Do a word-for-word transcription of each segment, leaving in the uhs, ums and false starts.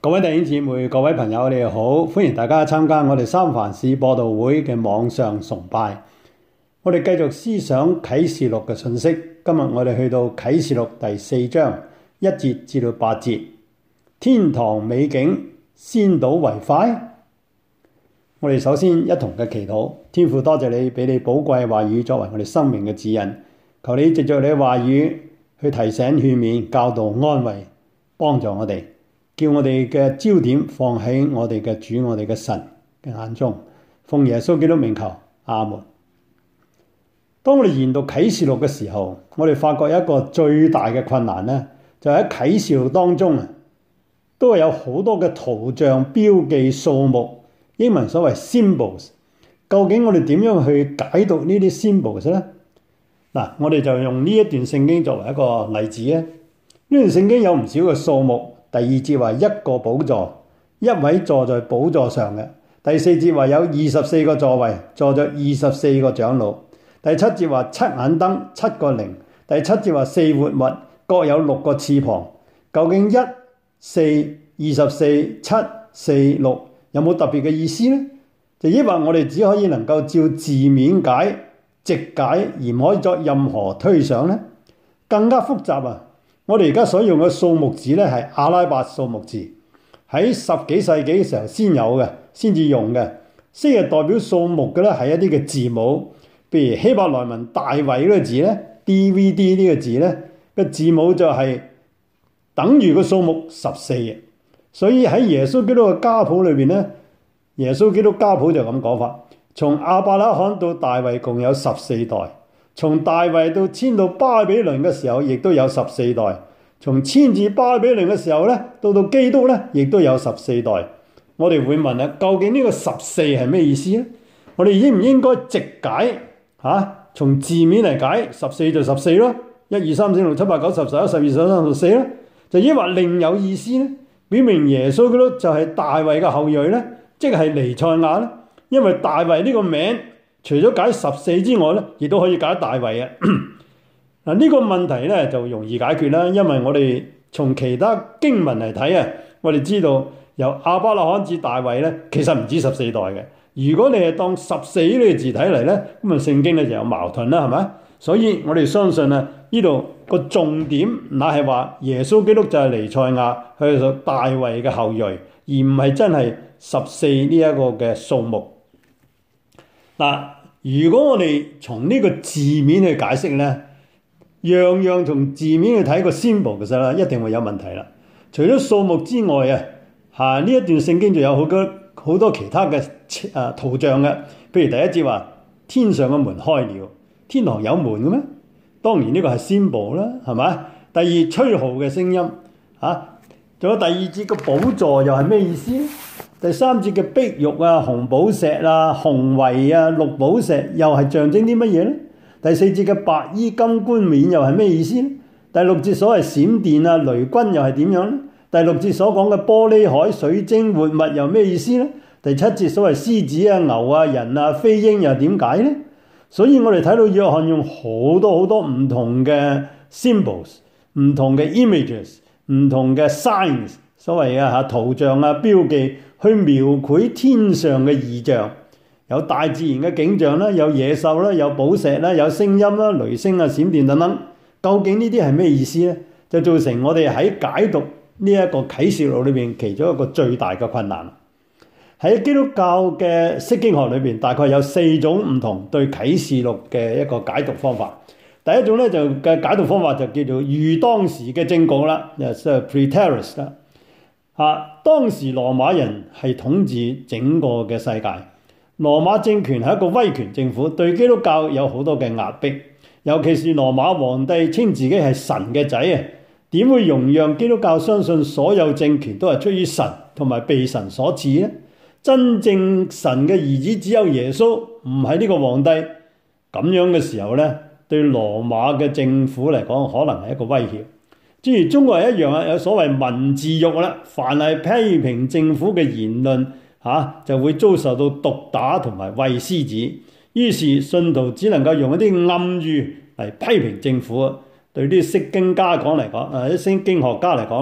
各位弟兄姊妹、各位朋友，你哋好，歡迎大家參加我哋三藩市播道會嘅網上崇拜。我哋繼續思想啟示錄嘅信息，今日我哋去到啟示錄第四章一節至到八節。天堂美景先睹為快。我哋首先一同嘅祈禱，天父多謝你俾你寶貴話語作為我哋生命嘅指引，求你藉着你嘅話語去提醒、勸勉、教導、安慰，幫助我哋。叫我哋嘅焦點放喺我哋嘅主、我哋嘅神嘅眼中，奉耶穌基督名求，阿門。當我哋研讀啟示錄嘅時候，我哋發覺一個最大嘅困難呢，就喺啟示錄當中啊，都係有好多嘅圖像、標記、數目，英文所謂 symbols。究竟我哋點樣去解讀呢啲 symbols 呢？嗱，我哋就用呢一段聖經作為一個例子啊。呢段聖經有唔少嘅數目。第二節話一個寶座，一位坐在寶座上嘅。第四節話有二十四個座位，坐着二十四個長老。第七節話七眼燈，七個靈。第七節話四活物，各有六個翅膀。究竟一、四、二十四、七、四、六有冇特別嘅意思呢？就抑或我哋只可以能夠照字面解、直解，而唔可以作任何推想呢？更加複雜啊！我哋而家所用嘅數目字咧，係阿拉伯數目字，喺十幾世紀嘅時候先有嘅，先至用嘅。昔日代表數目嘅咧係一啲嘅字母，譬如希伯來文大衛呢個字咧 ，D V D 呢個字咧嘅字母就係等於個數目十四嘅。所以喺耶穌基督嘅家譜裏邊咧，耶穌基督家譜就咁講法：從亞伯拉罕到大衛共有十四代。從大衛到遷到巴比倫嘅時候，亦都有十四代；從遷至巴比倫嘅時候咧，到到基督咧，亦都有十四代。我哋會問啊，究竟呢個十四係咩意思咧？我哋應唔應該直解嚇、啊？從字面嚟解，十四就十四咯，一二三四六七八九十十一十二十三十四咯，就抑或另有意思咧？表明耶穌基督就係大衛嘅後裔咧，即係彌賽亞咧，因為大衛呢個名。除咗解十四之外咧，亦都可以解大衛啊！嗱，呢個問題咧就容易解決啦，因為我哋從其他經文嚟睇啊，我哋知道由亞伯拉罕至大衛咧，其實唔止十四代嘅。如果你係當十四呢個字睇嚟咧，咁啊聖經咧就有矛盾啦，係咪？所以我哋相信啊，呢度個重點乃係話耶穌基督就係彌賽亞，佢係大衛嘅後裔，而唔係真係十四呢一個嘅數目。嗱，如果我哋從呢個字面去解釋咧，樣樣從字面去睇個 symbol 嘅時候咧，一定會有問題啦。除咗數目之外啊，嚇呢一段聖經仲有好多好多其他嘅誒圖像嘅。譬如第一節話天上嘅門開了，天堂有門嘅咩？當然呢個係 symbol 啦，係咪？第二吹號嘅聲音嚇，仲有第二節個寶座又係咩意思？第三節嘅碧玉啊、紅寶石啊、紅圍啊、綠寶石又係象徵啲乜嘢呢？第四節嘅白衣金冠冕又係咩意思呢？第六節所謂閃電啊、雷軍又係點樣呢？第六節所講嘅玻璃海、水晶、活物又咩意思呢？第七節所謂獅子啊、牛啊、人啊、飛鷹又點解呢？所以我哋睇到約翰用好多好多唔同嘅 symbols、唔同嘅 images、唔同嘅 signs， 所謂啊嚇圖像啊、標記。去描繪天上嘅異象，有大自然嘅景象啦，有野獸啦，有寶石啦，有聲音啦，雷聲啊、閃電等等。究竟呢啲係咩意思呢？就造成我哋喺解讀呢一個啟示錄裏邊其中一個最大嘅困難。喺基督教嘅釋經學裏邊，大概有四種唔同對啟示錄嘅一個解讀方法。第一種咧就嘅解讀方法就叫做預當時嘅政局啦，就係 preterist 啦。啊！當時羅馬人係統治整個嘅世界，羅馬政權係一個威權政府，對基督教有好多嘅壓迫，尤其是羅馬皇帝稱自己係神嘅仔啊，點會容讓基督教相信所有政權都係出於神同埋被神所賜呢？真正神嘅兒子只有耶穌，唔係呢個皇帝。咁樣嘅時候咧，對羅馬嘅政府嚟講，可能係一個威脅。正如中國人一樣啊，有所謂文字獄啦，凡係批評政府嘅言論嚇、啊，就會遭受到毒打同埋餵獅子。於是信徒只能夠用一啲暗語嚟批評政府。對啲釋經家講嚟講，誒啲釋經學家嚟講咧，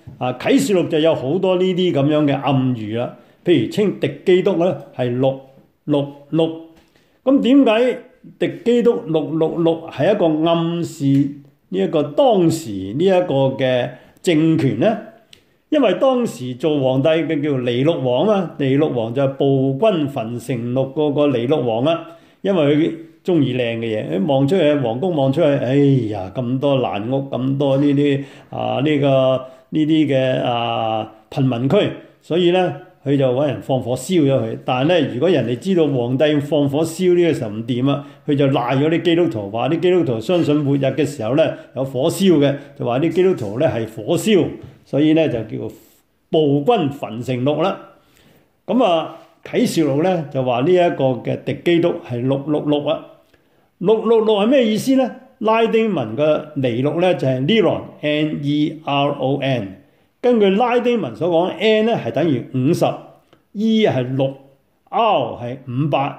啊，啟示錄就有好多呢啲咁樣嘅暗喻啦。譬如稱敵基督咧係六六六，咁點解敵基督六六六係一個暗示呢一個當時呢一個嘅政權咧？因為當時做皇帝嘅叫尼祿王啊，尼祿王就係暴君焚城六個個尼祿王啊，因為佢中意靚嘅嘢，望出去皇宮望出去，哎呀咁多爛屋，咁多呢啲啊呢、這個呢啲嘅啊貧民區，所以咧佢就揾人放火燒咗佢。但係咧，如果人哋知道皇帝放火燒呢個時候唔掂啊，佢就賴咗啲基督徒，話啲基督徒相信末日嘅時候咧有火燒嘅，就話啲基督徒咧係火燒，所以咧就叫暴君焚城六啦。咁啊啟示錄咧就話呢一個嘅敵基督係六六六啊。六六六係咩意思咧？拉丁文嘅尼祿咧就係 Neron N E R O N。根據拉丁文所講 ，N 咧係等於五十 ，E 係六 ，R 係五百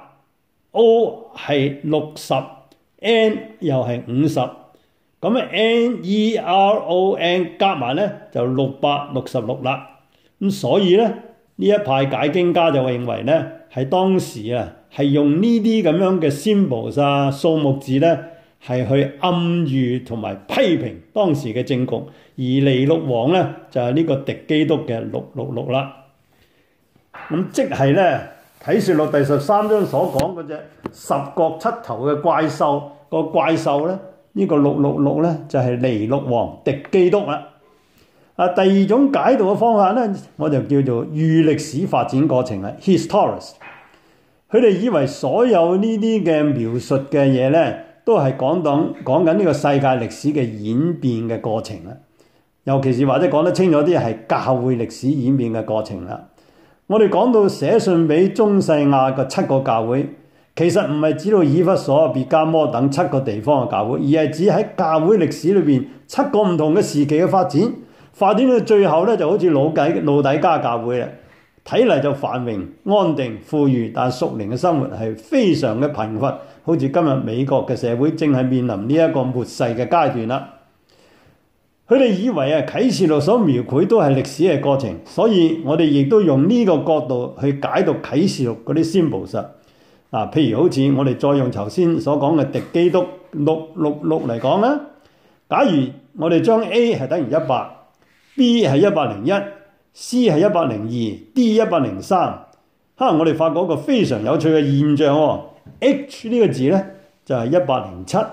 ，O 係六十 ，N 又係五十。咁啊 N E R O N 加埋咧就六百六十六啦。咁所以咧呢一派解經家就認為咧係當時啊係用呢啲咁樣嘅 symbols 啊數目字咧係去暗喻同埋批評當時嘅政局，而尼祿王咧就係、是、呢個敵基督嘅六六六啦。咁即係咧啟示錄第十三章所講嗰隻十角七頭嘅怪獸，個怪獸咧呢、這個六六六咧就係、是、尼祿王敵基督啦。啊，第二種解讀嘅方法咧，我就叫做預歷史發展過程啦 ，historis。佢哋以為所有呢啲嘅描述嘅嘢咧，都係講講講緊呢個世界歷史嘅演變嘅過程啦。尤其是或者講得清楚啲，係教會歷史演變嘅過程啦。我哋講到寫信俾中世亞嘅七個教會，其實唔係指到以弗所、別迦摩等七個地方嘅教會，而係指喺教會歷史裏邊七個唔同嘅時期嘅發展。發展到最後咧，就好似老底老底嘉教會啦，睇嚟就繁榮安定富裕，但屬靈嘅生活係非常嘅貧乏，好似今日美國嘅社會正係面臨呢一個末世嘅階段啦。佢哋以為啊啟示錄所描繪都係歷史嘅過程，所以我哋亦都用呢個角度去解讀啟示錄嗰啲 symbols 啊。譬如好似我哋再用頭先所講嘅敵基督六六六嚟講啦，假如我哋將 A 係等於一百。B 係一百零一 ，C 係一百零二 ，D 一百零三。可能我哋發覺一個非常有趣嘅現象喎、哦。H 呢個字咧就係一百零七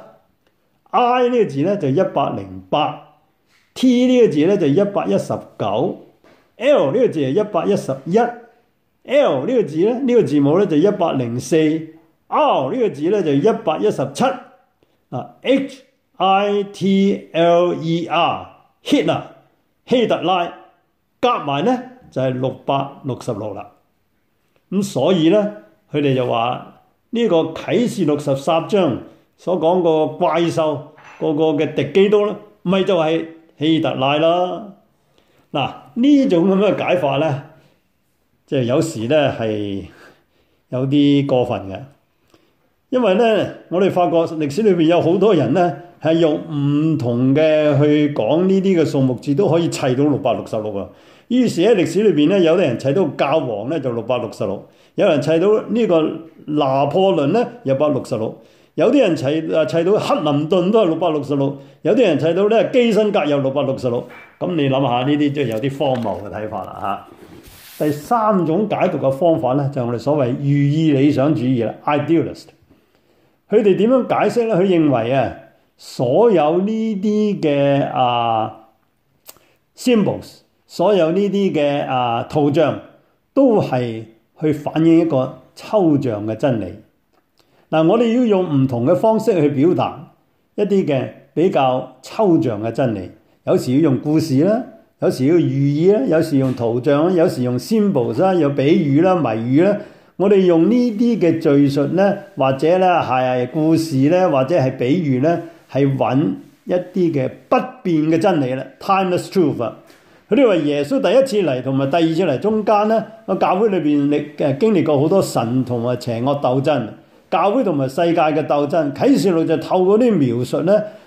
，I 呢個字咧就一百零八 ，T 呢個字咧就一百一十九 ，L 呢個字係一百一十一 ，L 呢個字咧呢、呢個字母咧就一百零四 ，R 呢個字咧就一百一十七。啊 ，H I T L E R，Hitler。希特拉夾埋咧就係六百六十六啦，咁所以咧佢哋就話呢個啟示錄十三章所講個怪獸個個嘅敵基督咧，咪就係希特拉啦。嗱呢種咁嘅解法咧，即係有時咧係有啲過分嘅，因為咧我哋發覺歷史裏邊有好多人咧。係用唔同嘅去講呢啲嘅數目字都可以砌到六百六十六啊！於是喺歷史裏邊咧，有啲人砌到教皇咧就六百六十六，有人砌到呢個拿破崙咧有百六十六，有啲人砌啊砌到克林頓都係六百六十六，有啲人砌到咧基辛格有六百六十六。咁你諗下呢啲即係有啲荒謬嘅睇法啦嚇。第三種解讀嘅方法咧就係我哋所謂寓意理想主義啦 ，idealist。佢哋點樣解釋咧？佢認為啊。所有呢啲嘅啊 symbols， 所有呢啲嘅啊圖像，都係去反映一個抽象嘅真理。嗱、啊，我哋要用唔同嘅方式去表達一啲嘅比較抽象嘅真理。有時要用故事啦，有時要寓意啦，有時用圖像啦，有時用 symbols 啦，有比喻啦、謎語啦。我哋用呢啲嘅敘述咧，或者咧係故事咧，或者係比喻咧。係揾一啲嘅不變嘅真理啦 ，timeless truth 啊！佢哋話耶穌第一次嚟同埋第二次嚟中間咧，個教會裏邊歷誒經歷過好多神同埋邪惡鬥爭，教會同埋世界嘅鬥爭。啟示錄就透過啲描述咧，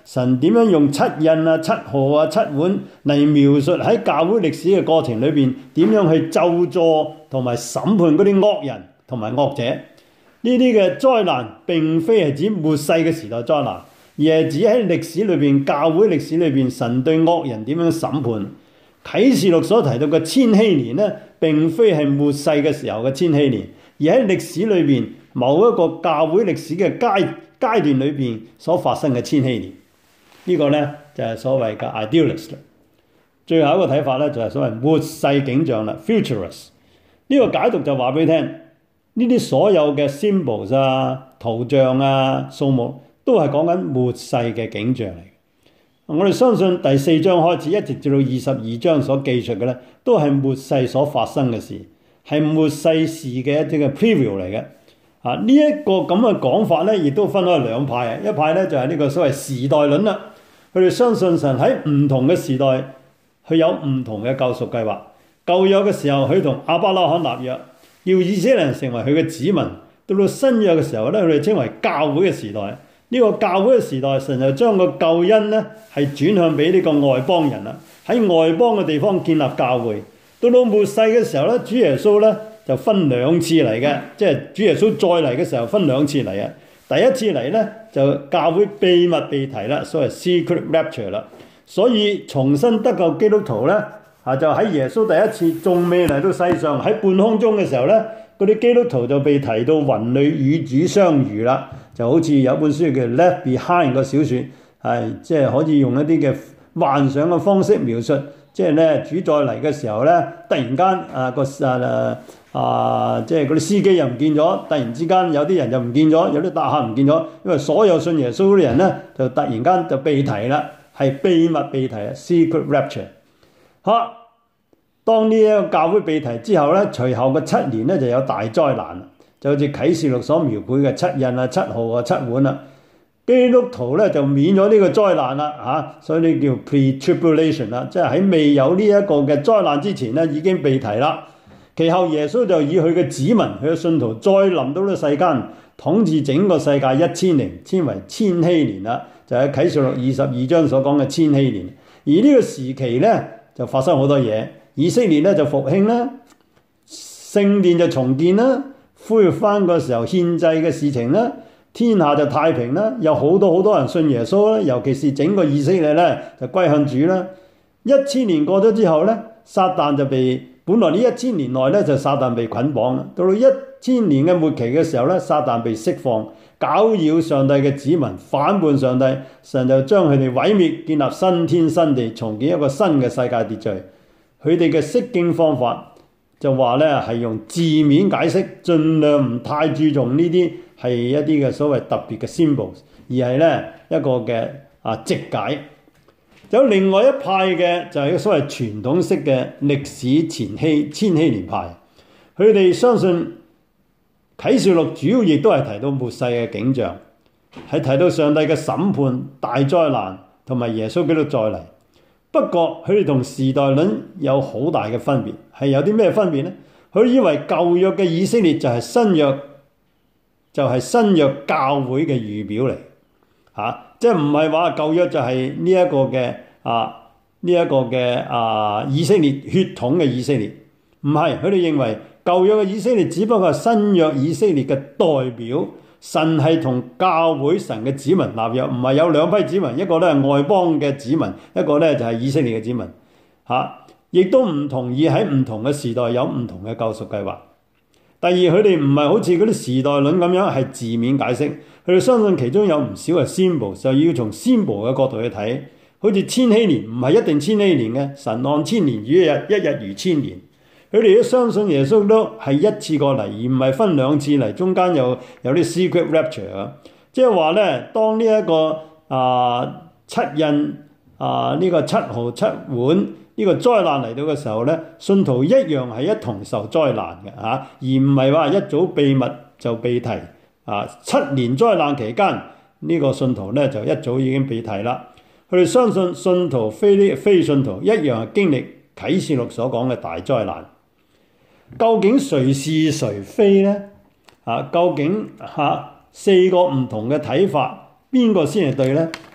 神點樣用七印啊、七號啊、七碗嚟描述喺教會歷史嘅過程裏邊點樣去咒詛同埋審判嗰啲惡人同埋惡者。呢啲嘅災難並非係指末世嘅時代災難，而係指喺歷史裏邊、教會歷史裏邊神對惡人點樣審判。啟示錄所提到嘅千禧年呢，並非係末世嘅時候嘅千禧年，而喺歷史裏邊某一個教會歷史嘅階階段裏邊所發生嘅千禧年。呢、這個呢，就係、是、所謂嘅 idealist。最後一個睇法呢，就係、是、所謂末世景象啦 futurist。呢個解讀就話俾你聽，呢啲所有嘅 symbols 啊、圖像啊、數目都係講緊末世嘅景象嚟。我哋相信第四章開始一直至到二十二章所記述嘅咧，都係末世所發生嘅事，係末世事嘅一啲嘅 preview 嚟嘅。啊，呢、這、一個咁嘅講法咧，亦都分開兩派啊。一派咧就係、是、呢個所謂時代論啦，佢哋相信神喺唔同嘅時代，佢有唔同嘅救贖計劃。舊約嘅時候，佢同亞伯拉罕立約，要以色列人成為佢嘅子民。到到新約嘅時候咧，佢哋稱為教會嘅時代。呢個教會嘅時代，神就將個救恩咧係轉向俾呢個外邦人啦，喺外邦嘅地方建立教會。到到末世嘅時候咧，主耶穌咧就分兩次嚟嘅，即係主耶穌再嚟嘅時候分兩次嚟啊。第一次嚟咧就教會秘密被提啦，所謂 secret rapture 啦。所以重新得救基督徒咧啊，就喺耶穌第一次仲未嚟到世上喺半空中嘅時候咧，嗰啲基督徒就被提到雲裏與主相遇啦。就好似有本書叫《Left Behind》個小説，係即係可以用一啲嘅幻想嘅方式描述，即係咧主再嚟嘅時候咧，突然間啊個啊啊即係嗰啲司機又唔見咗，突然之間有啲人就唔見咗，有啲大客唔見咗，因為所有信耶穌嗰啲人咧就突然間就被提啦，係秘密被提啊 secret rapture。好，當呢一個教會被提之後咧，隨後嘅七年咧就有大災難。就好似啟示錄所描繪嘅七印啊、七號啊、七碗啦，基督徒咧就免咗呢個災難啦嚇，所以呢叫 pre-tribulation 啦，即係喺未有呢一個嘅災難之前咧已經被提啦。其後耶穌就以佢嘅子民、佢嘅信徒再臨到呢世間，統治整個世界一千年，稱為千禧年啦。就喺啟示錄二十二章所講嘅千禧年。而呢個時期咧就發生好多嘢，以色列咧就復興啦，聖殿就重建啦。恢復翻個時候獻祭嘅事情啦，天下就太平啦，有好多好多人信耶穌啦，尤其是整個以色列咧就歸向主啦。一千年過咗之後咧，撒旦就被本來呢一千年內咧就撒旦被捆綁啦，到到一千年嘅末期嘅時候咧，撒旦被釋放，攪擾上帝嘅子民，反叛上帝，神就將佢哋毀滅，建立新天新地，重建一個新嘅世界秩序。佢哋嘅釋經方法。就話咧係用字面解釋，盡量唔太注重呢啲係一啲嘅所謂特別嘅 symbols， 而係咧一個嘅啊直解。有另外一派嘅就係所謂傳統式嘅歷史前禧千禧年派，佢哋相信啟示錄主要亦都係提到末世嘅景象，係提到上帝嘅審判、大災難同埋耶穌基督再嚟。不過佢哋同時代論有好大嘅分別，係有啲咩分別呢？佢以為舊約嘅以色列就係新約，就係、是、新約教會嘅預表嚟，嚇、啊，即係唔係話舊約就係呢一個嘅啊呢一個嘅啊以色列血統嘅以色列，唔係，佢哋認為舊約嘅以色列只不過係新約以色列嘅代表。神係同教會神嘅子民立約，唔係有兩批子民，一個咧係外邦嘅子民，一個咧就係以色列嘅子民，嚇、啊，亦都唔同意喺唔同嘅時代有唔同嘅救贖計劃。第二，佢哋唔係好似嗰啲時代論咁樣係字面解釋，佢哋相信其中有唔少係 symbol， 就要從 symbol 嘅角度去睇，好似千禧年唔係一定千禧年嘅，神按千年如一日，一日如千年。佢哋都相信耶穌都係一次過嚟，而唔係分兩次嚟，中間有有啲 secret rapture 啊，即係話咧，當呢、這、一個啊七印啊呢、這個七號七碗呢、這個災難嚟到嘅時候咧，信徒一樣係一同受災難嘅嚇、啊，而唔係話一早秘密就被提啊。七年災難期間呢、這個信徒咧就一早已經被提啦。佢哋相信信徒非非信徒一樣係經歷啟示錄所講嘅大災難。究竟誰是誰非呢？啊，究竟嚇、啊、四個唔同嘅睇法，邊個先係對呢？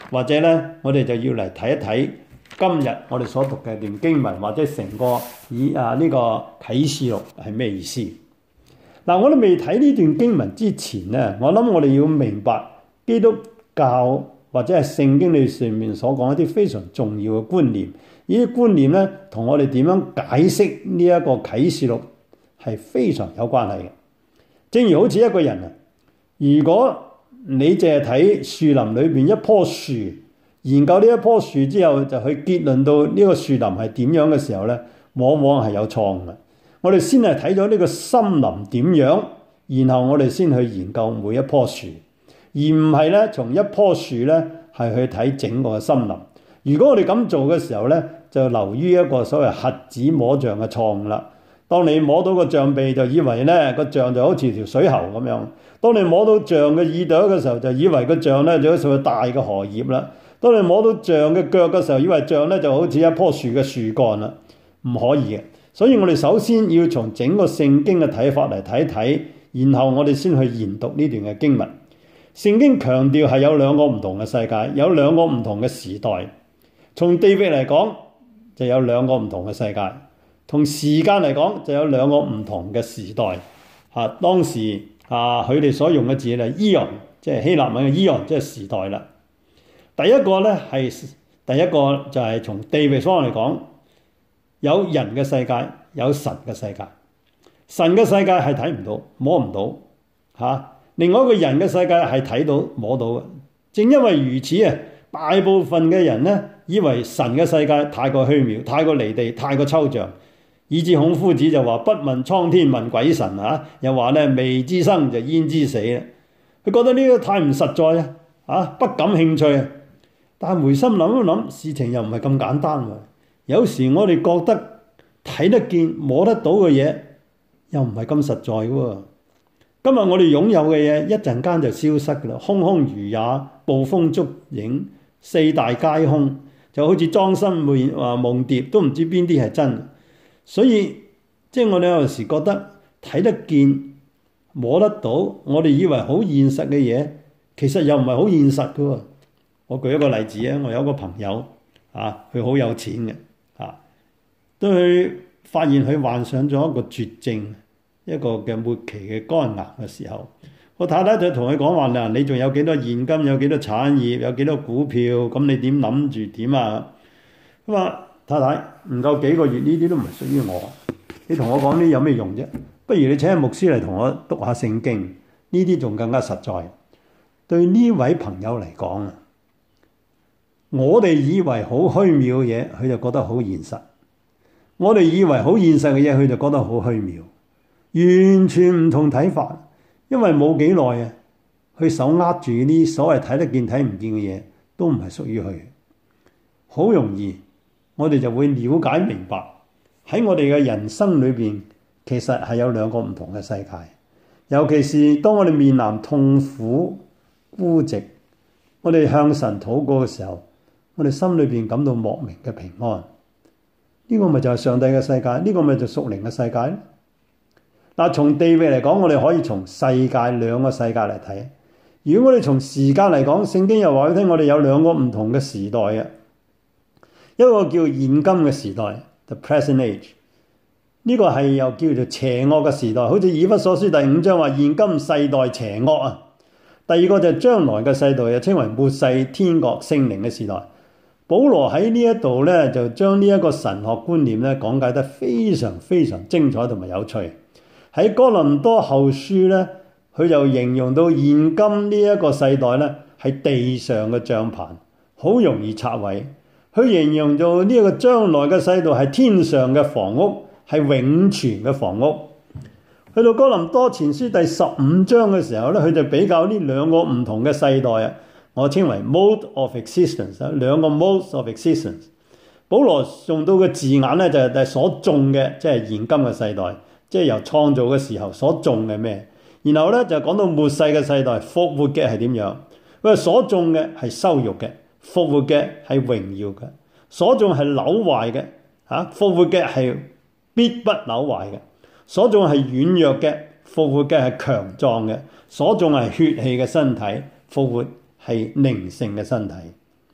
或者咧，我哋就要嚟睇一睇今日我哋所讀嘅段經文，或者成個以啊呢個啟示錄係咩意思？嗱，我哋未睇呢段經文之前咧，我諗我哋要明白基督教或者係聖經裏上面所講一啲非常重要嘅觀念。呢啲觀念咧，同我哋點樣解釋呢一個啟示錄係非常有關係嘅。正如好似一個人啊，如果你淨係睇樹林裏邊一棵樹，研究呢一棵樹之後，就去結論到呢個樹林係點樣嘅時候咧，往往係有錯誤嘅。我哋先係睇咗呢個森林點樣，然後我哋先去研究每一棵樹，而唔係咧從一棵樹咧係去睇整個森林。如果我哋咁做嘅時候咧，就流於一個所謂瞎子摸象嘅錯誤啦。當你摸到個象鼻，就以為咧個象就好似條水喉咁樣；當你摸到象嘅耳朵嘅時候，就以為個象咧就好似個大嘅荷葉啦；當你摸到象嘅腳嘅時候，以為象咧就好似一棵樹嘅樹幹啦。唔可以嘅。所以我哋首先要從整個聖經嘅睇法嚟睇睇，然後我哋先去研讀呢段嘅經文。聖經強調係有兩個唔同嘅世界，有兩個唔同嘅時代。從地域嚟講，就有兩個唔同嘅世界；同時間嚟講，就有兩個唔同嘅時代。啊，當時啊，佢哋所用嘅字係 eon， 即係希臘文嘅 eon， 即係時代啦。第一個咧係第一個就係從地域方面嚟講。有人嘅世界，有神嘅世界。神嘅世界係睇唔到、摸唔到嚇、啊。另外一個人嘅世界係睇到、摸到嘅。正因為如此啊，大部分嘅人咧以為神嘅世界太過虛渺、太過離地、太過抽象，以至孔夫子就話：不問蒼天，問鬼神啊！又話咧未知生就焉知死啊！佢覺得呢個太唔實在啊，啊不感興趣啊。但係回心諗一諗，事情又唔係咁簡單喎。有時我哋覺得睇得見摸得到嘅嘢又唔係咁實在嘅喎。今日我哋擁有嘅嘢一陣間就消失㗎啦，空空如也，捕風捉影，四大皆空，就好似莊生夢話夢蝶，都唔知邊啲係真。所以即係、就是、我哋有時覺得睇得見摸得到，我哋以為好現實嘅嘢，其實又唔係好現實嘅喎。我舉一個例子啊，我有一個朋友啊，佢好有錢嘅。啊！當佢發現佢患上咗一個絕症，一個嘅末期嘅肝癌嘅時候，我太太就同佢講話啦：你仲有幾多現金？有幾多產業？有幾多股票？咁你點諗住點啊？佢話：太太唔夠幾個月，呢啲都唔係屬於我。你同我講呢有咩用啫？不如你請個牧師嚟同我讀下聖經，呢啲仲更加實在。對呢位朋友嚟講啊！我哋以為好虛渺嘅嘢，佢就覺得好現實；我哋以為好現實嘅嘢，佢就覺得好虛渺，完全唔同睇法。因為冇幾耐啊，佢手握住啲所謂睇得見睇唔見嘅嘢，都唔係屬於佢。好容易，我哋就會了解明白喺我哋嘅人生裏邊，其實係有兩個唔同嘅世界。尤其是當我哋面臨痛苦孤寂，我哋向神禱告嘅時候，我哋心裏邊感到莫名嘅平安，呢個咪就係上帝嘅世界，呢個咪就係屬靈嘅世界咧。嗱，從地域嚟講，我哋可以從世界兩個世界嚟睇。如果我哋從時間嚟講，聖經又話俾你聽，我哋有兩個唔同嘅時代嘅，一個叫現今嘅時代 ，the present age， 呢個係又叫做邪惡嘅時代，好似以弗所書第五章話現今世代邪惡啊。第二個就係將來嘅世代，又稱為末世天國聖靈嘅時代。保羅喺呢一度咧，就將呢一個神學觀念咧講解得非常非常精彩同埋有趣。喺哥林多後書咧，佢就形容到現今呢一個世代咧係地上嘅帳棚，好容易拆毀。佢形容到呢一個將來嘅世代係天上嘅房屋，係永存嘅房屋。去到哥林多前書第十五章嘅時候咧，佢就比較呢兩個唔同嘅世代啊。我稱為 mode of existence， 兩個 modes of existence。保羅用到嘅字眼咧就係所種嘅，即係現今嘅世代，即係由創造嘅時候所種嘅咩。然後咧就講到末世嘅世代，復活嘅係點樣？佢話所種嘅係羞辱嘅，復活嘅係榮耀嘅；所種係朽壞嘅，嚇復活嘅係必不朽壞嘅；所種係軟弱嘅，復活嘅係強壯嘅；所種係血氣嘅身體，復活係靈性嘅身體。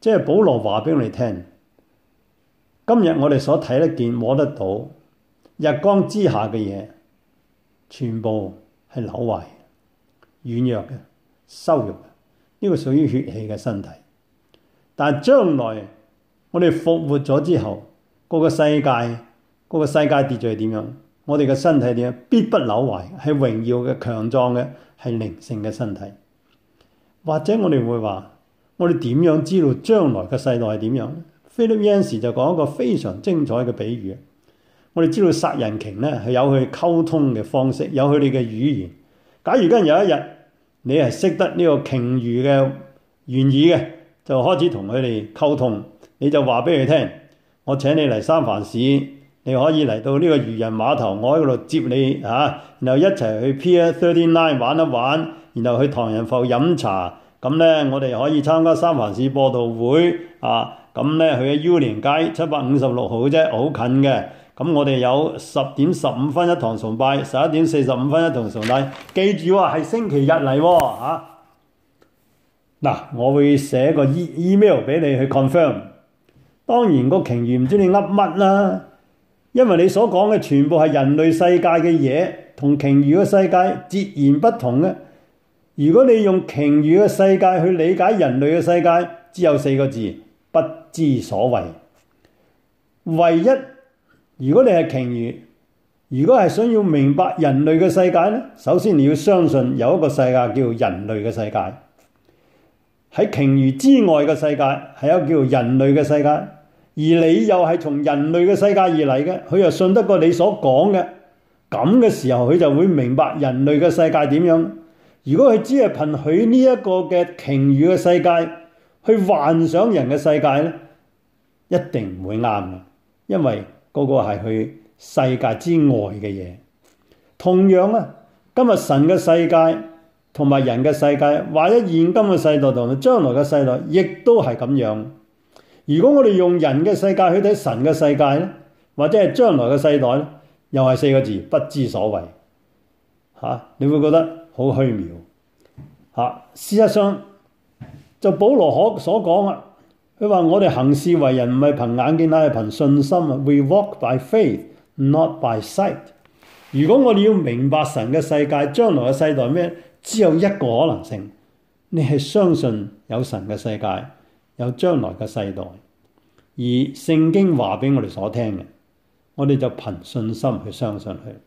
即係保羅話俾我哋聽，今日我哋所睇得見摸得到日光之下嘅嘢，全部係朽壞、軟弱嘅、羞辱嘅，呢個屬於血氣嘅身體。但係將來我哋復活咗之後，嗰個世界嗰個世界秩序係點樣？我哋嘅身體點樣？必不朽壞，係榮耀嘅、強壯嘅，係靈性嘅身體。或者我哋會話，我哋點樣知道將來嘅世代係點樣？菲利比恩士就講一個非常精彩嘅比喻。我哋知道殺人鯨咧係有佢溝通嘅方式，有佢哋嘅語言。假如今日有一日你係識得呢個鯨魚嘅言語嘅，就開始同佢哋溝通，你就話俾佢聽：我請你嚟三藩市，你可以嚟到呢個漁人碼頭，我喺嗰度接你嚇、啊，然後一齊去 Pier thirty-nine 玩一玩，然後去唐人埠飲茶。咁咧，我哋可以參加三藩市播道會啊。咁咧，去 Union 街七百五十六號啫，好近嘅。咁我哋有十點十五分一堂崇拜，十一點四十五分一堂崇拜。記住喎，係星期日嚟喎嚇。嗱、啊，我會寫個 e email 俾你去 confirm。當然個鯨魚唔知你噏乜啦，因為你所講嘅全部係人類世界嘅嘢，同鯨魚嘅世界截然不同嘅。如果你用鯨魚嘅世界去理解人類嘅世界，只有四個字：不知所謂。唯一，如果你係鯨魚，如果係想要明白人類嘅世界咧，首先你要相信有一個世界叫人類嘅世界。喺鯨魚之外嘅世界係一個叫人類嘅世界，而你又係從人類嘅世界而嚟嘅，佢又信得過你所講嘅，咁嘅時候佢就會明白人類嘅世界點樣。如果佢只係憑佢呢一個嘅鯨魚嘅世界去幻想人嘅世界咧，一定唔會啱嘅，因為嗰個係佢世界之外嘅嘢。同樣啊，今日神嘅世界同埋人嘅世界，或者現今嘅世代同埋將來嘅世代，亦都係咁樣。如果我哋用人嘅世界去睇神嘅世界咧，或者係將來嘅世代咧，又係四個字：不知所謂。嚇、啊，你會覺得好虛渺嚇、啊。事實上，就保羅可所講啊，佢話我哋行事為人唔係憑眼見，乃係憑信心啊。We walk by faith, not by sight。如果我哋要明白神嘅世界、將來嘅世代咩，只有一個可能性，你係相信有神嘅世界，有將來嘅世代。而聖經話俾我哋所聽嘅，我哋就憑信心去相信佢。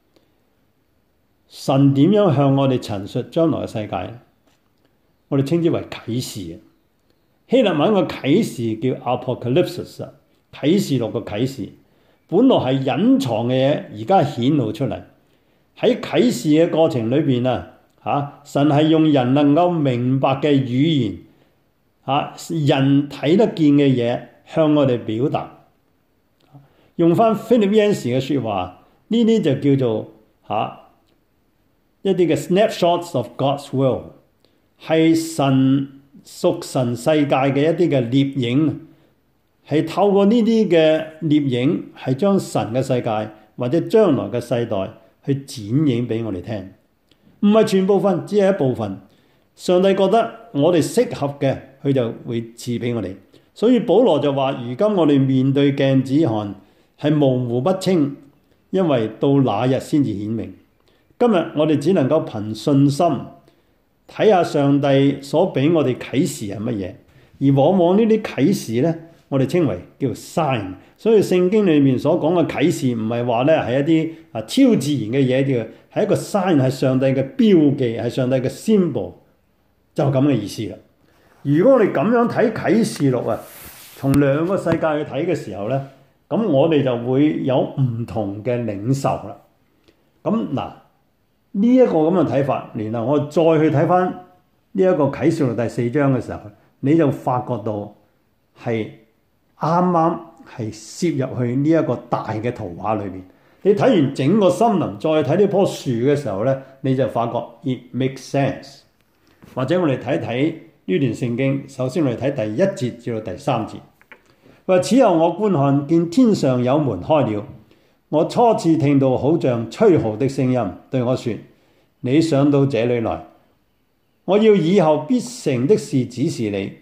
神點樣向我哋陳述將來嘅世界？我哋稱之為啟示。希臘文個啟示叫 Apocalypse， 啟示錄嘅啟示，本來係隱藏嘅嘢，而家顯露出嚟。喺啟示嘅過程裏邊啊，嚇神係用人能夠明白嘅語言，嚇人睇得見嘅嘢向我哋表達。用翻菲利比恩士嘅説話，呢啲就叫做嚇一啲嘅 snapshots of God's world， 係神屬神世界嘅一啲嘅獵影，係透過呢啲嘅獵影，係將神嘅世界或者將來嘅世代去展映俾我哋聽，唔係全部分，只係一部分。上帝覺得我哋適合嘅，佢就會賜俾我哋。所以保羅就話：如今我哋面對鏡子看，係模糊不清，因為到那日先至顯明。今日我哋只能夠憑信心睇下上帝所俾我哋啟示係乜嘢，而往往呢啲啟示呢，我哋稱為叫 sign。所以聖經裏面所講嘅啟示唔係話呢係一啲啊超自然嘅嘢，叫係一個 sign， 係上帝嘅標記，係上帝嘅 symbol， 就咁嘅意思啦。如果我哋咁樣睇啟示錄啊，從兩個世界去睇嘅時候呢，咁我哋就會有唔同嘅領受啦。咁嗱。呢一個咁嘅睇法，然後我再去睇翻呢一個啟示錄第四章嘅時候，你就發覺到係啱啱係攝入去呢一個大嘅圖畫裏邊。你睇完整個森林，再睇呢棵樹嘅時候咧，你就發覺 it makes sense。或者我哋睇睇呢段聖經，首先我哋睇第一節至到第三節。佢話：此後我觀看，見天上有門開了。我初次聽到好像吹號的聲音，對我說：你上到這裡來，我要以後必成的事指示你。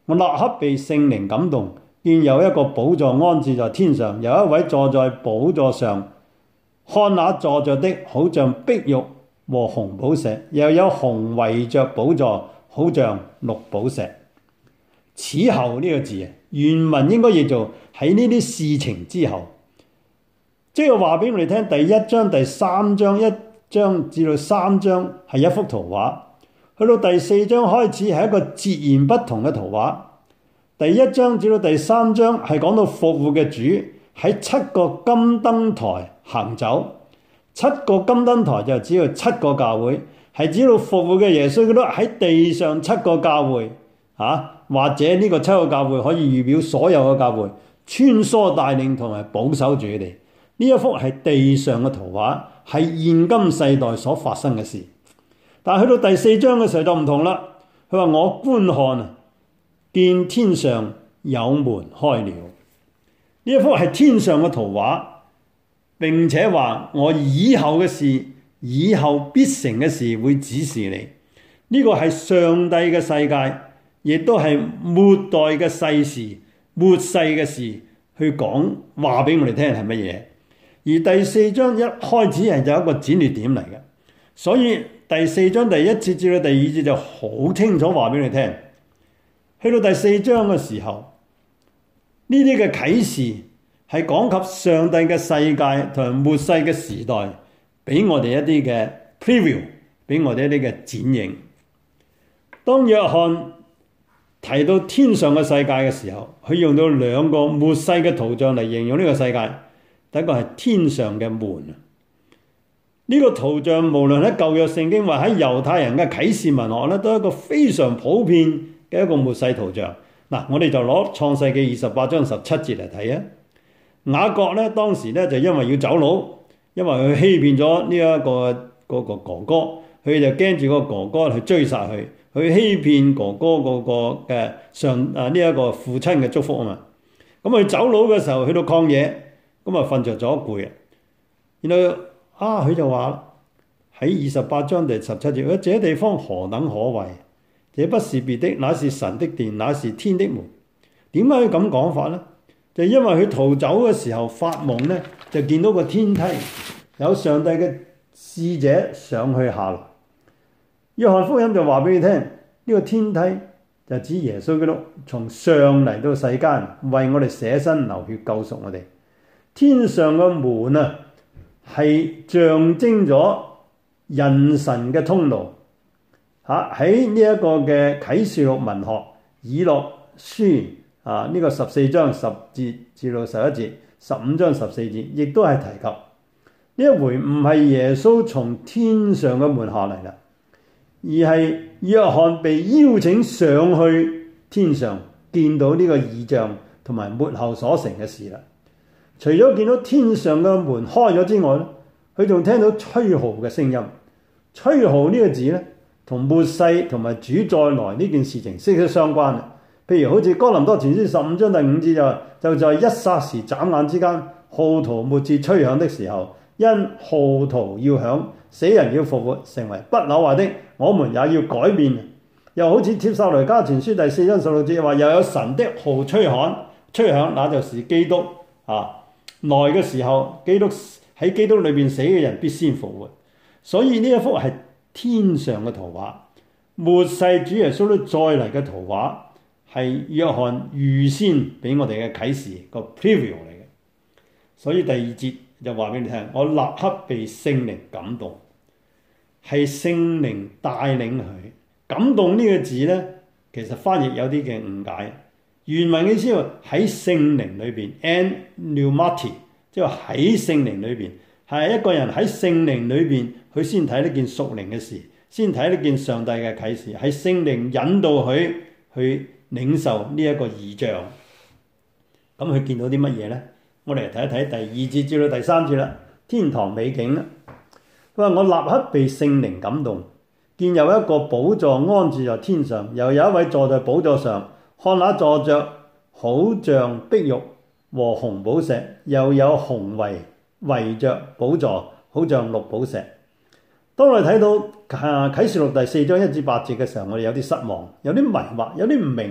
我立刻被聖靈感動，見有一個寶座安置在天上，有一位坐在寶座上，看那坐着的好像碧玉和紅寶石，又有紅圍着寶座，好像綠寶石。此後呢個字啊，原文應該譯做喺呢啲事情之後，即係話俾我哋聽，第一章、第三章一章至到三章係一幅圖畫，去到第四章開始係一個截然不同嘅圖畫。第一章至到第三章係講到復活嘅主喺七個金燈台行走，七個金燈台就指到七個教會，係指到復活嘅耶穌基督喺地上七個教會啊。或者呢個七個教會可以預表所有嘅教會，穿梭帶領同埋保守住佢哋。呢一幅係地上嘅圖畫，係現今世代所發生嘅事。但係去到第四章嘅時候就唔同啦。佢話我觀看啊，見天上有門開了。呢一幅係天上嘅圖畫，並且話我以後嘅事，以後必成嘅事會指示你。呢、這個係上帝嘅世界。亦都係末代嘅世事、末世嘅事去講話俾我哋聽係乜嘢。而第四章一開始係有一個轉捩點嚟嘅，所以第四章第一節至到第二節就好清楚話俾你聽。去到第四章嘅時候，呢啲嘅啟示係講及上帝嘅世界同埋末世嘅時代，俾我哋一啲嘅 preview， 俾我哋一啲嘅剪影。當約翰提到天上嘅世界嘅時候，佢用到兩個末世嘅圖像嚟形容呢個世界。第一個係天上嘅門。呢、這個圖像無論喺舊約聖經或喺猶太人嘅啟示文學咧，都係一個非常普遍嘅一個末世圖像。嗱，我哋就攞創世記二十八章十七節嚟睇啊。雅各咧當時咧就因為要走佬，因為佢欺騙咗呢一個嗰、那個哥哥，佢就驚住個哥哥去追殺佢。佢欺騙哥哥嗰個嘅上啊呢一個父親嘅祝福啊嘛，咁佢走佬嘅時候去到曠野，咁啊瞓着咗攰啊，然後啊佢就話喺二十八章第十七節，佢這地方何等可畏，這不是別的，乃是神的殿，乃是天的門。點解佢咁講法咧？就因為佢逃走嘅時候發夢咧，就見到個天梯，有上帝嘅使者上去下來。約翰福音就話俾你聽，呢、這個天梯就指耶穌基督從上嚟到世間，為我哋捨身流血救贖我哋。天上嘅門啊，係象徵咗人神嘅通路。嚇，喺呢一個嘅啟示錄文學以諾書啊，呢、這個十四章十節至到十一節，十五章十四節，亦都係提及呢一回唔係耶穌從天上嘅門下嚟啦。而係約翰被邀請上去天上，見到呢個異象同埋末後所成嘅事啦。除咗見到天上嘅門開咗之外咧，佢仲聽到吹號嘅聲音。吹號呢個字咧，同末世同埋主再來呢件事情息息相關啊。譬如好似哥林多前書十五章第五節就就在一霎時眨眼之間，號筒末次吹響的時候，因號筒要響，死人要復活，成為不朽壞的，我們也要改變。又好似帖撒羅尼迦前書第四章十六節話，又有神的號吹響，吹響，那就是基督啊來嘅時候，基督喺基督裏邊死嘅人必先復活。所以呢一幅係天上嘅圖畫，末世主耶穌都再嚟嘅圖畫，係約翰預先俾我哋嘅啟示個 preview 嚟嘅。所以第二節就話俾你聽，我立刻被聖靈感動，係聖靈帶領佢。感動呢個字咧，其實翻譯有啲嘅誤解。原文嘅意思係喺聖靈裏邊 ，en pneumati，即係話喺聖靈裏邊，係一個人喺聖靈裏邊，佢先睇得見屬靈嘅事，先睇得見上帝嘅啟示，係聖靈引導佢去領受呢一個異象。咁佢見到啲乜嘢咧？我哋嚟睇一睇第二節至到第三節啦，天堂美景啦。佢話我立刻被聖靈感動，見有一個寶座安置在天上，又有一位坐在寶座上，看那坐着好像碧玉和紅寶石，又有紅圍圍着寶座，好像綠寶石。當我哋睇到啊啟示錄第四章一至八節嘅時候，我哋有啲失望，有啲迷惑，有啲唔明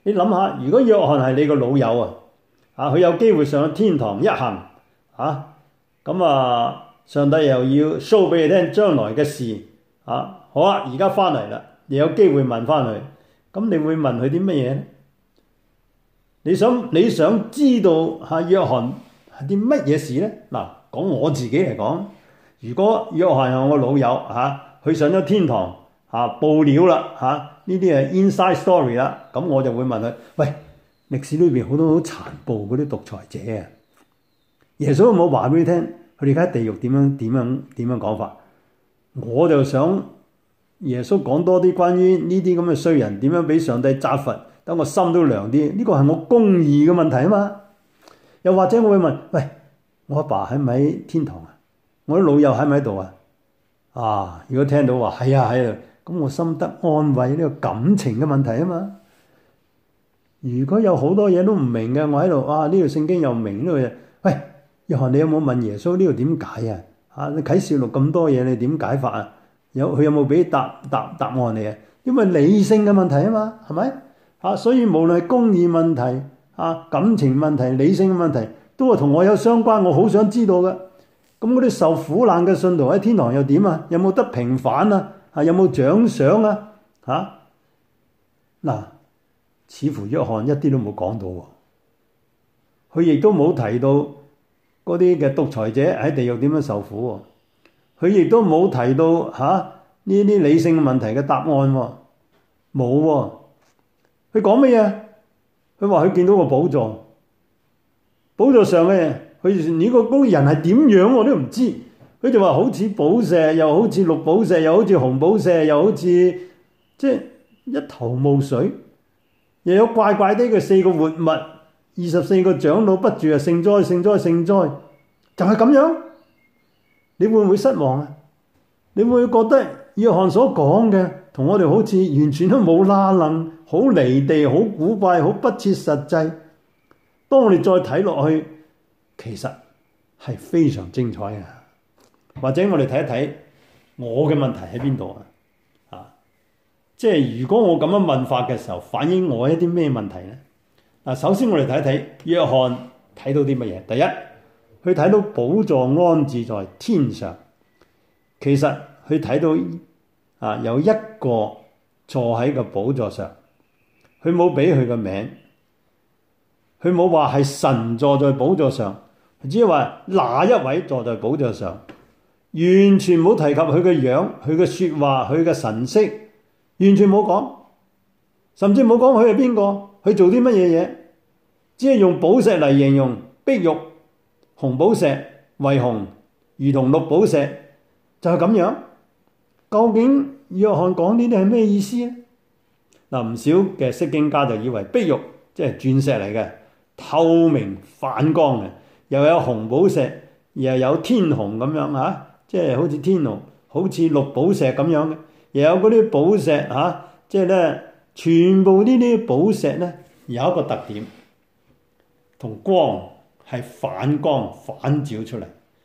你諗下，如果約翰係你個老友啊，啊佢有機會上天堂一行，啊咁啊上帝又要 show 俾你聽將來嘅事，啊好啊，而家翻嚟啦，你有機會問翻佢，咁你會問佢啲乜嘢咧？你想你想知道嚇約翰係啲乜嘢事咧？嗱，講我自己嚟講，如果約翰係我老友嚇，佢上咗天堂嚇報料啦嚇，呢啲係 inside story 啦，咁我就會問佢：喂，歷史裏邊好多好殘暴嗰啲獨裁者啊，耶穌有冇話俾你聽？佢哋而家喺地獄點樣點樣點樣講法？我就想耶穌講多啲關於呢啲咁嘅衰人點樣俾上帝責罰。等我心都涼啲，呢個係我公義嘅問題啊嘛。又或者我會問：喂，我阿爸喺唔喺天堂啊？我啲老友喺唔喺度啊？啊，如果聽到話係啊喺度，咁我心得安慰，呢個感情嘅問題啊嘛。如果有好多嘢都唔明嘅，我喺度啊，呢條聖經又唔明呢個嘢。喂，約翰你有冇問耶穌呢個點解啊？啊，你啟示錄咁多嘢，你點解法啊？有佢有冇俾答答答案你啊？因為理性嘅問題啊嘛，係咪？啊，所以無論係公義問題、啊感情問題、理性嘅問題，都係同我有相關。我好想知道嘅。咁嗰啲受苦難嘅信徒喺天堂又點啊？有冇得平反啊？啊，有冇獎賞啊？嚇、啊、嗱，似乎約翰一啲都冇講到喎。佢亦都冇提到嗰啲嘅獨裁者喺地獄點樣受苦喎。佢亦都冇提到嚇呢啲理性問題嘅答案喎，冇喎。佢講乜嘢？佢話佢見到個寶座，寶座上嘅佢呢個嗰個人係點樣我都唔知。佢就話好似寶石，又好似綠寶石，又好似紅寶石，又好似即係一頭霧水，又有怪怪啲嘅四個活物，二十四個長老不住啊，聖哉聖哉聖哉，就係咁樣。你會唔會失望啊？你會唔會覺得約翰所講嘅同我哋好似完全都冇拉楞，好離地，好古怪，好不切實際？當我哋再睇落去，其實係非常精彩嘅。或者我哋睇一睇我嘅問題喺邊度啊？啊，即係如果我咁樣問法嘅時候，反映我一啲咩問題呢？嗱，首先我哋睇一睇約翰睇到啲乜嘢？第一，佢睇到寶座安置在天上。其實佢睇到啊有一個坐喺個寶座上，佢冇俾佢個名，佢冇話係神坐在寶座上，只係話哪一位坐在寶座上，完全冇提及佢嘅樣、佢嘅說話、佢嘅神色，完全冇講，甚至冇講佢係邊個，佢做啲乜嘢嘢，只係用寶石嚟形容碧玉，紅寶石為紅，如同綠寶石。就係咁樣，究竟約翰講呢啲係咩意思咧？嗱，唔少嘅釋經家就以為碧玉即係鑽石嚟嘅，透明反光嘅，又有紅寶石，又有天虹咁樣嚇，即係好似天虹，好似綠寶石咁樣嘅，又有嗰啲寶石嚇，即係咧全部呢啲寶石咧有一個特點，同光係反光反照出嚟。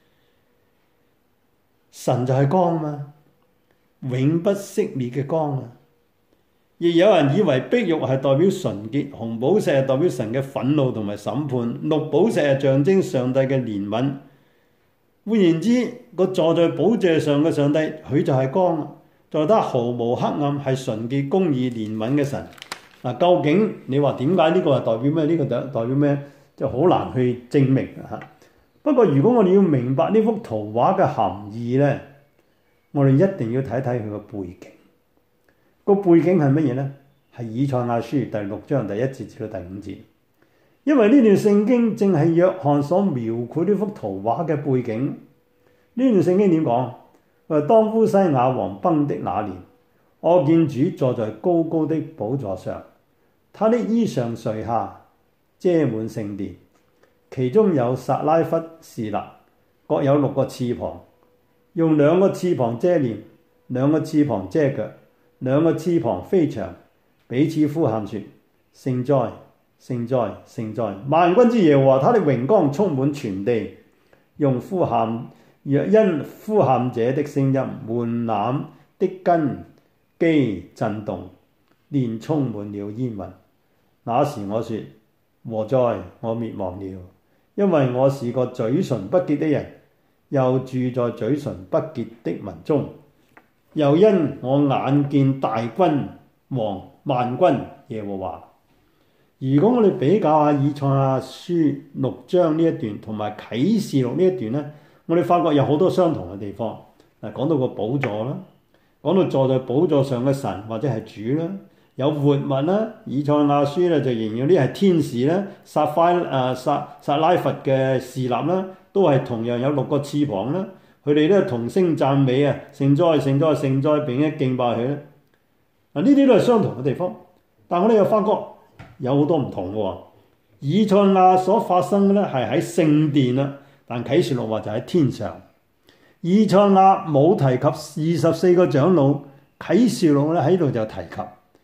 神就係光嘛，永不熄滅嘅光啊！亦有人以為碧玉係代表純潔，紅寶石係代表神嘅憤怒同埋審判，綠寶石係象徵上帝嘅憐憫。換言之，個坐在寶座上嘅上帝，佢就係光，在他毫無黑暗，係純潔、公義、憐憫嘅神。嗱，究竟你話點解呢個係代表咩？呢個代代表咩？就好難去證明啊！不過如果我哋要明白呢幅圖畫嘅含義呢，我哋一定要睇睇佢個背景。個背景係乜嘢呢？係以賽亞書第六章第一節至到第五節。因為呢段聖經正係約翰所描繪呢幅圖畫嘅背景。呢段聖經點講？話當烏西雅王崩的那年，我見主坐在高高的寶座上，他的衣裳垂下，遮滿聖殿。其中有撒拉弗侍立，各有六個翅膀，用兩個翅膀遮臉，兩個翅膀遮腳，兩個翅膀飛翔，彼此呼喊說：聖哉，聖哉，聖哉！萬軍之耶和華，他的榮光充滿全地。用呼喊，若因呼喊者的聲音，門檻的根基震動，連充滿了煙雲。 那時我說：禍哉，我滅亡了，因為我是個嘴唇不潔的人，又住在嘴唇不潔的民中。又因我眼見大君王萬軍耶和華。如果我哋比較下以賽亞書六章呢一段同埋啟示錄呢一段呢，我哋發覺有好多相同嘅地方。嗱，講到個寶座啦，講到坐在寶座上嘅神或者係主啦，有活物啦。以賽亞書咧就形容啲係天使啦，撒快誒撒撒拉弗嘅侍立啦，都係同樣有六個翅膀啦。佢哋咧同聲讚美啊，聖哉聖哉聖哉，並且敬拜佢咧。嗱，呢啲都係相同嘅地方，但我哋又發覺有好多唔同喎。以賽亞所發生嘅咧係喺聖殿啦，但啟示錄話就喺天上。以賽亞冇提及二十四個長老，啟示錄咧喺度就提及，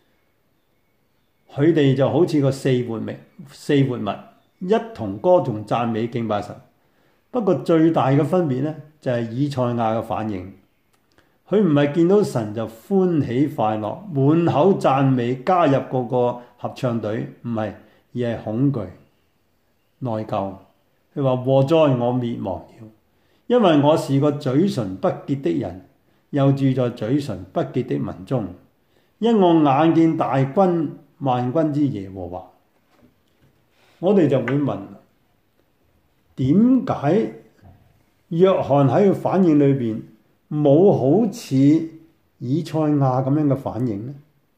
佢哋就好似個四活物，四活物一同歌頌讚美敬拜神。不過最大嘅分別咧就係以賽亞嘅反應，佢唔係見到神就歡喜快樂，滿口讚美，加入嗰個合唱隊，唔係，而係恐懼、內疚。佢話：禍哉，我滅亡了，因為我是個嘴唇不潔的人，又住在嘴唇不潔的民中。因我眼見大君萬軍之耶和華。我哋就會問：點解約翰喺佢反應裏邊冇好似以賽亞咁樣嘅反應呢？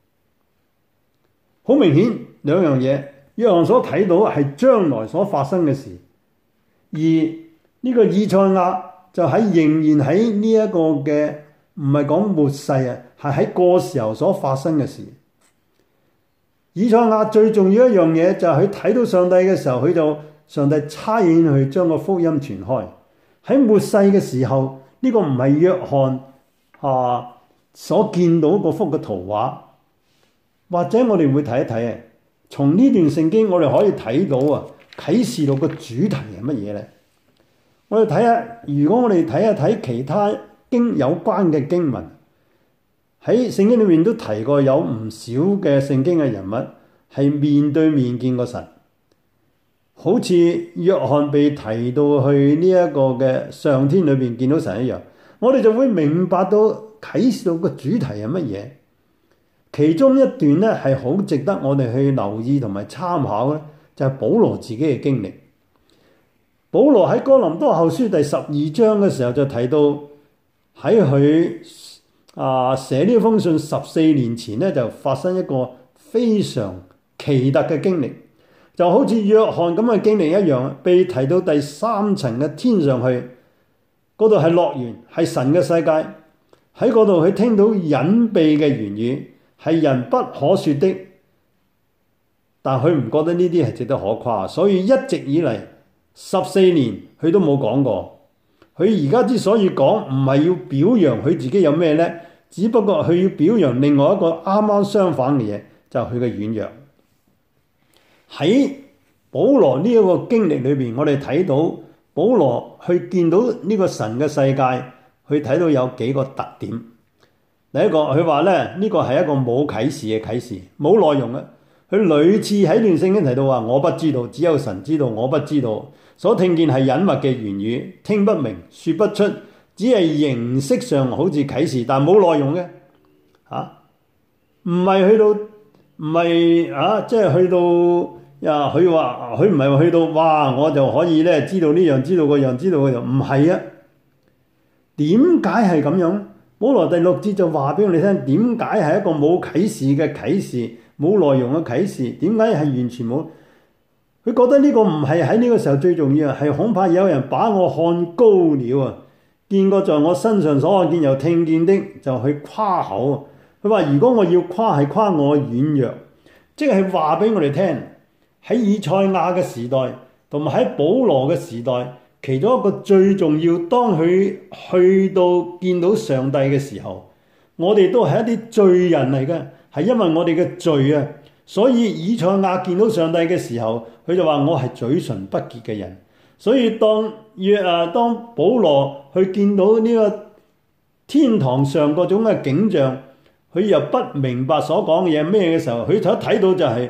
好明顯兩樣嘢，約翰所睇到係將來所發生嘅事，而呢個以賽亞就喺仍然喺呢一個嘅唔係講末世啊，係喺過時候所發生嘅事。以賽亞最重要一樣嘢就係佢睇到上帝嘅時候，佢就上帝差遣去將個福音傳開。喺末世嘅時候，呢、這個唔係約翰啊所見到嗰幅嘅圖畫，或者我哋會睇一睇啊。從呢段聖經我哋可以睇到啊，啟示錄嘅主題係乜嘢咧？我哋睇下，如果我哋睇一睇其他經有關嘅經文，喺聖經裏面都提過有唔少嘅聖經嘅人物係面對面見過神。好似約翰被提到去呢一個嘅上天裏邊見到神一樣，我哋就會明白到啟示錄嘅主題係乜嘢。其中一段咧係好值得我哋去留意同埋參考咧，就係保羅自己嘅經歷。保羅喺哥林多後書第十二章嘅時候就提到，喺佢啊寫呢封信十四年前咧就發生一個非常奇特嘅經歷。就好似約翰咁嘅經歷一樣，被提到第三層嘅天上去，嗰度係樂園，係神嘅世界。喺嗰度佢聽到隱秘嘅言語，係人不可說的。但佢唔覺得呢啲係值得可誇，所以一直以嚟十四年佢都冇講過。佢而家之所以講，唔係要表揚佢自己有咩叻，只不過佢要表揚另外一個啱啱相反嘅嘢，就係佢嘅軟弱。喺保羅呢一個經歷裏邊，我哋睇到保羅去見到呢個神嘅世界，去睇到有幾個特點。第一個，佢話咧呢個係一個冇啟示嘅啟示，冇內容嘅。佢屢次喺段聖經提到話：我不知道，只有神知道，我不知道。所聽見係隱密嘅言語，聽不明，說不出，只係形式上好似啟示，但冇內容嘅。嚇，唔係去到，唔係啊，即係去到。呀！佢話佢唔係話去到哇，我就可以咧知道呢樣，知道嗰樣，知道嗰樣，唔係啊。點解係咁樣？保羅第六節就話俾我哋聽，點解係一個冇啟示嘅啟示，冇內容嘅啟示？點解係完全冇？佢覺得呢個唔係喺呢個時候最重要，係恐怕有人把我看高了啊！見過在我身上所看見又聽見的，就去誇口。佢話如果我要誇，係誇我軟弱，即係話俾我哋聽。喺以賽亞嘅時代，同埋喺保羅嘅時代，其中一個最重要，當佢去到見到上帝嘅時候，我哋都係一啲罪人嚟嘅，係因為我哋嘅罪啊，所以以賽亞見到上帝嘅時候，佢就話我係嘴唇不潔嘅人。所以當約啊，當保羅去見到呢個天堂上嗰種嘅景象，佢又不明白所講嘅嘢咩嘅時候，佢一睇到就係、是。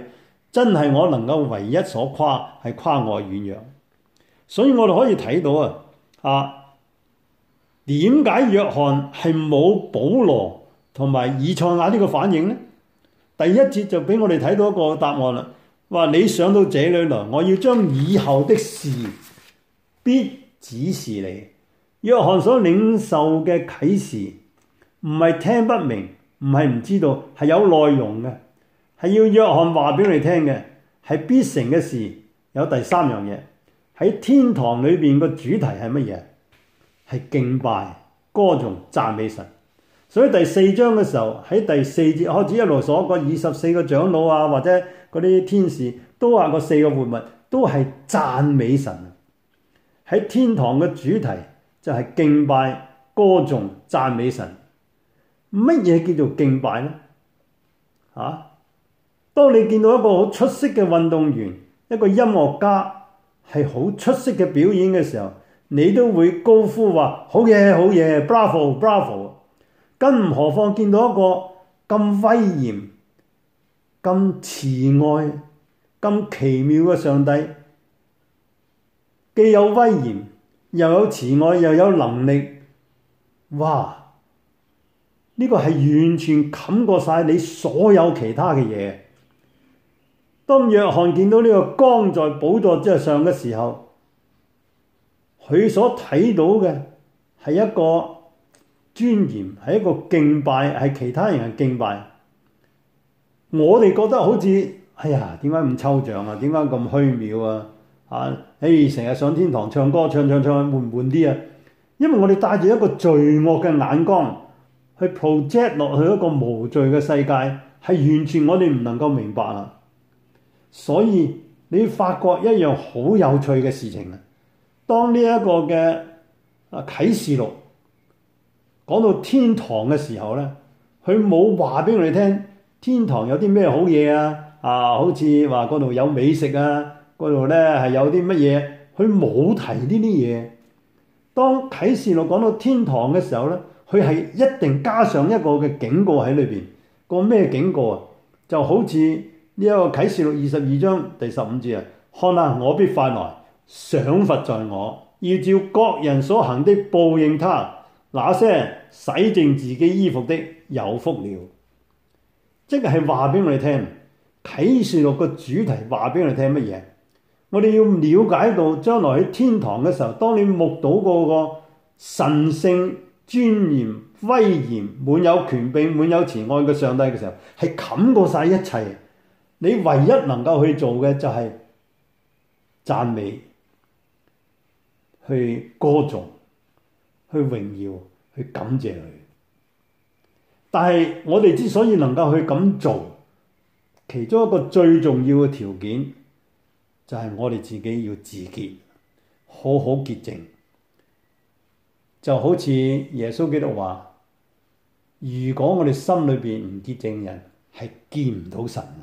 真係我能夠唯一所誇，係誇我軟弱。所以我哋可以睇到啊，啊點解約翰係冇保羅同埋以賽亞呢個反應呢？第一節就俾我哋睇到一個答案啦，話你上到這裡來，我要將以後的事必指示你。約翰所領受嘅啟示唔係聽不明，唔係唔知道，係有內容嘅，係要約翰話俾你聽嘅，係必成嘅事。有第三樣嘢，喺天堂裏邊個主題係乜嘢？係敬拜、歌頌、讚美神。所以第四章嘅時候，喺第四節開始一路所講二十四個長老啊，或者嗰啲天使都話個四個活物都係讚美神。喺天堂嘅主題就係敬拜、歌頌、讚美神。乜嘢叫做敬拜呢？啊，當你見到一個好出色嘅運動員，一個音樂家係好出色嘅表演嘅時候，你都會高呼話好嘢好嘢 ，Bravo Bravo。更唔何況見到一個咁威嚴、咁慈愛、咁奇妙嘅上帝，既有威嚴，又有慈愛，又有能力，哇！呢個係完全冚過晒你所有其他嘅嘢。當約翰見到呢個光在寶座之上嘅時候，佢所睇到嘅係一個尊嚴，係一個敬拜，係其他人嘅敬拜。我哋覺得好似，哎呀，點解咁抽象啊？點解咁虛渺啊？啊，誒，成日上天堂唱歌，唱唱唱，悶唔悶啲啊？因為我哋帶住一個罪惡嘅眼光去 project 落去一個無罪嘅世界，係完全我哋唔能夠明白啊！所以你發覺一樣好有趣嘅事情啊！當呢一個嘅啊啟示錄講到天堂嘅時候咧，佢冇話俾我哋聽天堂有啲咩好嘢啊！啊，好似話嗰度有美食啊，嗰度咧係有啲乜嘢，佢冇提呢啲嘢。當啟示錄講到天堂嘅時候咧，佢係一定加上一個嘅警告喺裏邊。個咩警告啊？就好似呢一個啟示錄二十二章第十五節啊，看啊，我必快來，賞罰在我，要照各人所行的報應他。那些洗淨自己衣服的有福了。即係話俾我哋聽，啟示錄個主題話俾我哋聽乜嘢？我哋要了解到將來喺天堂嘅時候，當你目睹嗰個神聖、尊嚴、威嚴、滿有權柄、滿有慈愛嘅上帝嘅時候，係冚過晒一切。你唯一能夠去做嘅就係讚美、去歌頌、去榮耀、去感謝佢。但係我哋之所以能夠去咁做，其中一個最重要嘅條件就係我哋自己要自潔，好好潔淨。就好似耶穌基督話，如果我哋心裏邊唔潔淨，人係見唔到神啊。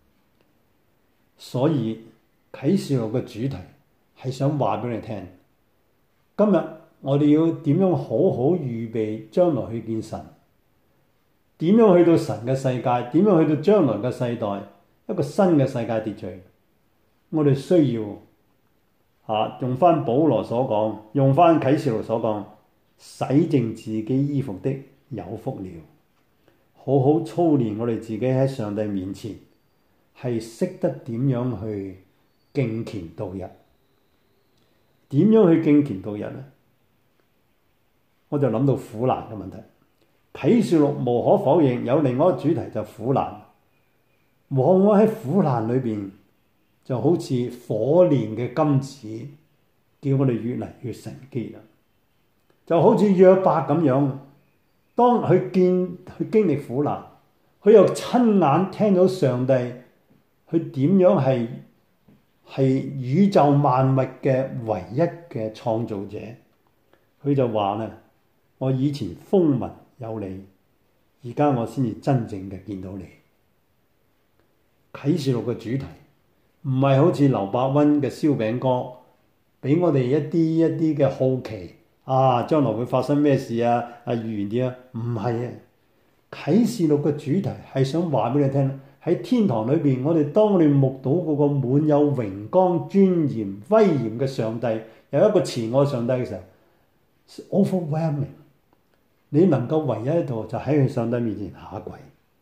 所以啟示錄嘅主題係想話俾你聽，今日我哋要點樣好好預備將來去見神，點樣去到神嘅世界，點樣去到將來嘅世代，一個新嘅世界秩序。我哋需要啊，用翻保羅所講，用翻啟示錄所講，洗淨自己衣服的有福了。好好操練我哋自己喺上帝面前，係識得點樣去敬虔度日。點樣去敬虔度日呢？我就諗到苦難嘅問題。啟示錄無可否認有另外一個主題，就苦難。往往喺苦難裏邊就好似火煉嘅金子，叫我哋越嚟越神經啦。就好似約伯咁樣，當佢見佢經歷苦難，佢又親眼聽到上帝佢點樣係係宇宙萬物嘅唯一嘅創造者，佢就話咧：我以前風聞有你，而家我先至真正嘅見到你。啟示錄嘅主題唔係好似劉伯溫嘅燒餅歌，俾我哋一啲一啲嘅好奇啊，將來會發生咩事啊？啊，預言啲啊，唔係啊！啟示錄嘅主題係想話俾你聽，係喺天堂裏邊，我哋當我哋目睹嗰個滿有榮光、尊嚴、威嚴嘅上帝，有一個慈愛上帝嘅時候 ，overwhelming， 你能夠唯一喺度就喺佢上帝面前下跪。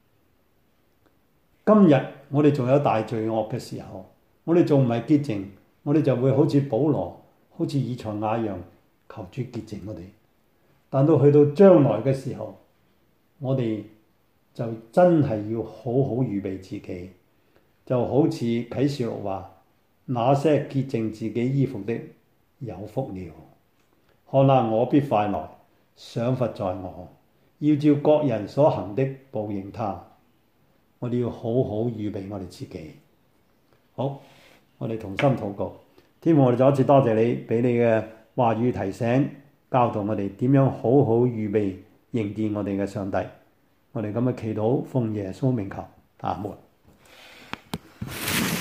今日我哋仲有大罪惡嘅時候，我哋仲唔係潔淨，我哋就會好似保羅、好似以賽亞一樣求主潔淨我哋。但到去到將來嘅時候，我哋就真係要好好預備自己，就好似啟示錄話：那些潔淨自己衣服的有福了。看哪，我必快來，賞罰在我，要照各人所行的報應他。我哋要好好預備我哋自己。好，我哋同心禱告。天父，我哋再一次多謝你，俾你嘅話語提醒，教導我哋點樣好好預備迎見我哋嘅上帝。我哋咁嘅祈禱，奉耶穌名求，阿門。